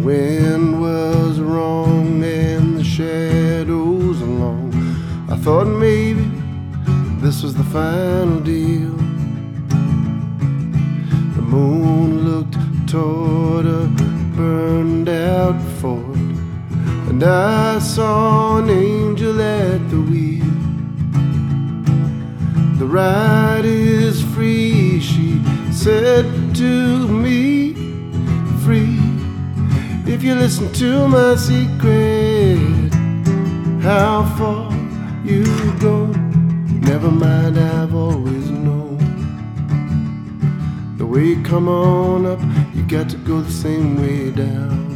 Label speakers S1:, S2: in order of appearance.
S1: wind was wrong and the shadows long. I thought maybe this was the final deal. The moon looked toward a burned out fort, and I saw an angel at the wheel. The ride is free, she said to me, free if you listen to my secret. How far you go, never mind, I've always known. The way you come on up, you got to go the same way down.